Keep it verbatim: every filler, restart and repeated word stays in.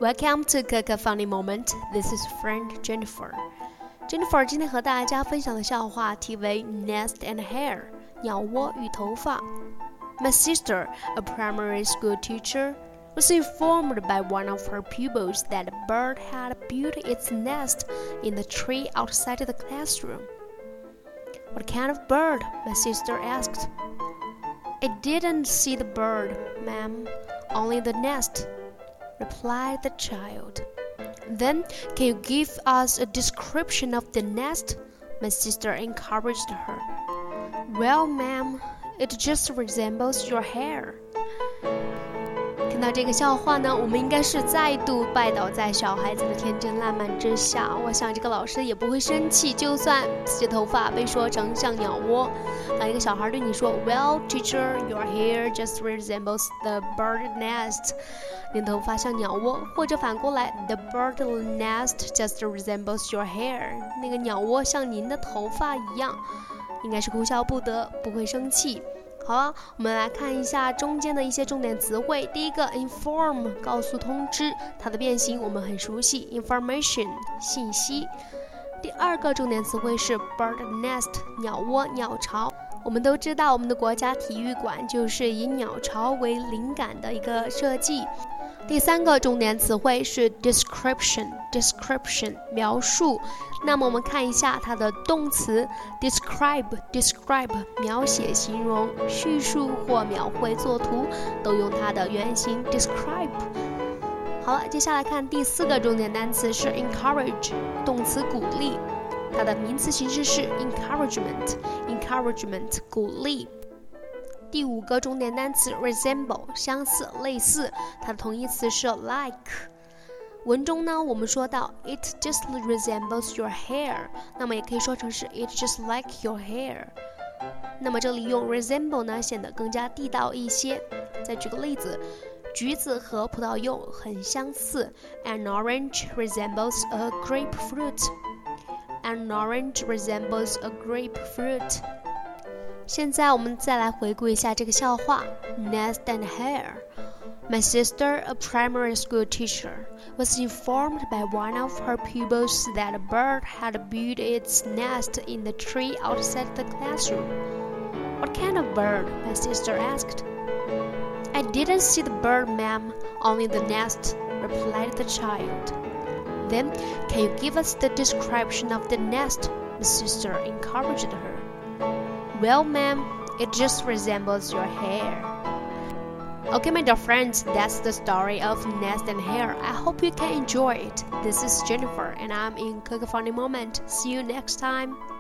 Welcome to Kaka Funny Moment. This is friend Jennifer. Jennifer 今天和大家分享的笑话题为 Nest and Hair 鸟窝与头发。My sister, a primary school teacher, was informed by one of her pupils that a bird had built its nest in the tree outside the classroom. What kind of bird? My sister asked. I didn't see the bird, ma'am, only the nest.replied the child. Then, can you give us a description of the nest? My sister encouraged her. Well, ma'am, it just resembles your hair. 看到这个笑话呢，我们应该是再度拜倒在小孩子的天真烂漫之下。我想这个老师也不会生气，就算自己的头发被说成像鸟窝。当一个小孩对你说 Well, teacher, your hair just resembles the bird nest. 你的头发像鸟窝，或者反过来 The bird nest just resembles your hair. 那个鸟窝像您的头发一样，应该是哭笑不得，不会生气。好了，我们来看一下中间的一些重点词汇。第一个 inform 告诉通知，它的变形我们很熟悉 information 信息。第二个重点词汇是 bird nest 鸟窝鸟巢。我们都知道我们的国家体育馆就是以鸟巢为灵感的一个设计。第三个重点词汇是 description description 描述。那么我们看一下它的动词 describe describe 描写形容叙述或描绘作图都用它的原型 describe。 好了，接下来看第四个重点单词是 encourage 动词鼓励，它的名词形式是 encouragement encouragement 鼓励。第五个重点单词 resemble 相似类似，它的同义词是 like。 文中呢我们说到 it just resembles your hair， 那么也可以说成是 it just like your hair。 那么这里用 resemble 呢显得更加地道一些。再举个例子，橘子和葡萄柚很相似， An orange resembles a grapefruit An orange resembles a grapefruit。现在我们再来回顾一下这个笑话 Nest and Hair. My sister, a primary school teacher, was informed by one of her pupils that a bird had built its nest in the tree outside the classroom. What kind of bird? My sister asked. I didn't see the bird, ma'am, only the nest, replied the child. Then, can you give us the description of the nest? My sister encouraged her.Well, ma'am, it just resembles your hair. Okay, my dear friends, that's the story of Nest and Hair. I hope you can enjoy it. This is Jennifer, and I'm in Kaka Funny Moment. See you next time.